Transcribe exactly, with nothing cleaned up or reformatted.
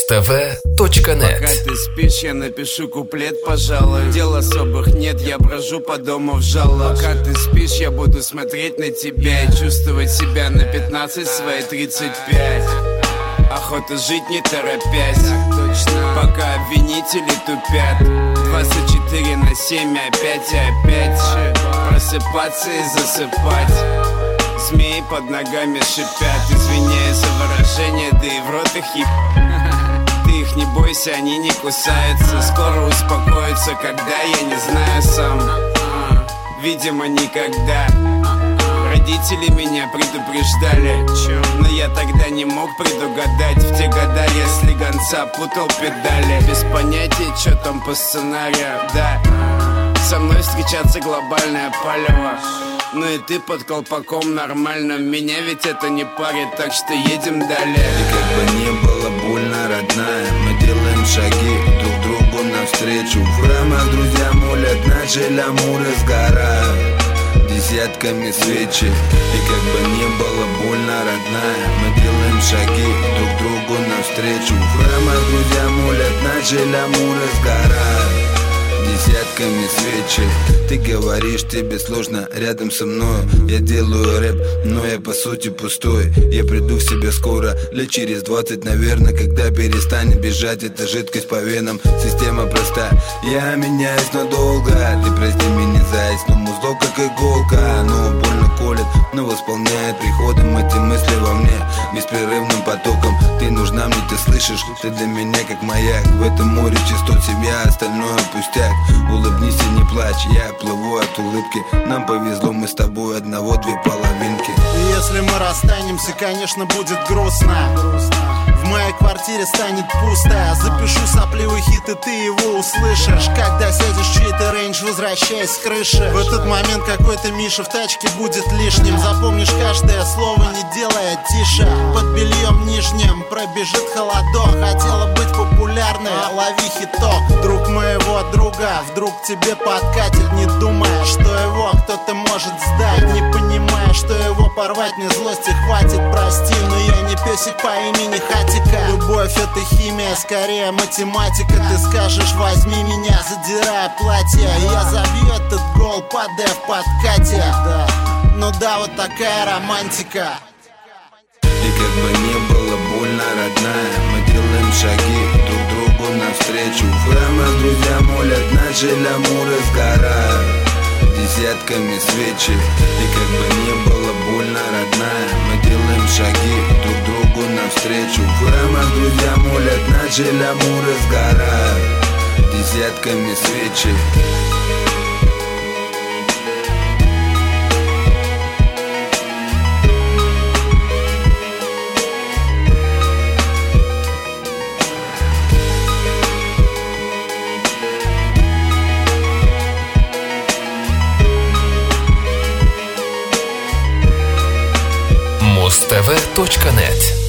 муз-тв точка нет. Пока ты спишь, я напишу куплет, пожалуй. Дел особых нет, я брожу по дому в жало. Пока ты спишь, я буду смотреть на тебя и чувствовать себя на пятнадцать, свои тридцать пять. Охота жить не торопясь, пока обвинители тупят. Двадцать четыре на семь, опять и опять просыпаться и засыпать. Змеи под ногами шипят, извиняюсь за выражение, да и в рот их еб... Ты их не бойся, они не кусаются. Скоро успокоятся, когда, я не знаю сам. Видимо, никогда. Родители меня предупреждали, но я тогда не мог предугадать. В те года я слегонца путал педали. Без понятия, что там по сценарию, да. Со мной встречаться глобальное палево. Ну и ты под колпаком нормально. Меня ведь это не парит, так что едем далее. И как бы не было больно, родная, мы делаем шаги друг другу навстречу. В храмах друзья молят, наши лямуры сгорают десятками свечи. И как бы не было больно, родная, мы делаем шаги друг другу навстречу. В храмах друзья молят, наши лямуры сгорают десятками свечи. Ты говоришь, тебе сложно рядом со мной. Я делаю рэп, но я по сути пустой. Я приду в себя скоро, лет через двадцать, наверное, когда перестанет бежать эта жидкость по венам. Система проста, я меняюсь надолго. Ты прости меня, заяц, но музло как иголка. Оно больно колет, но восполняет приходом эти мысли во мне беспрерывным потоком. Ты нужна мне, ты слышишь, ты для меня как маяк. В этом море частот семья, остальное пустяк. Улыбнись и не плачь, я плыву от улыбки. Нам повезло, мы с тобой одного-две половинки. Если мы расстанемся, конечно, будет грустно. В моей квартире станет пусто. Запишу сопливый хит, и ты его услышишь, когда сядешь в чей-то рейндж, возвращаясь с крыши. В этот момент какой-то Миша в тачке будет лишним. Запомнишь каждое слово, не делая тише. Под бельем нижним пробежит холодок. Хотела быть популярной, лови хиток. Друг моего друга вдруг тебе подкатит, не думая, что его кто-то может сдать. Не понимая, что его порвать мне злости хватит. Прости, но я не песик по имени Хатика. Любовь это химия, скорее математика. Ты скажешь, возьми меня, задирая платье. Я забью этот гол, падая в подкате. Ну да, вот такая романтика. И как бы не было больно, родная, мы делаем шаги друг другу навстречу. В храмах друзья молят, наши лямуры сгорают десятками свечи. И как бы не было больно, родная, мы делаем шаги друг другу навстречу. В храмах друзья молят, наши лямуры сгорают десятками свечи. муз-тв точка нет.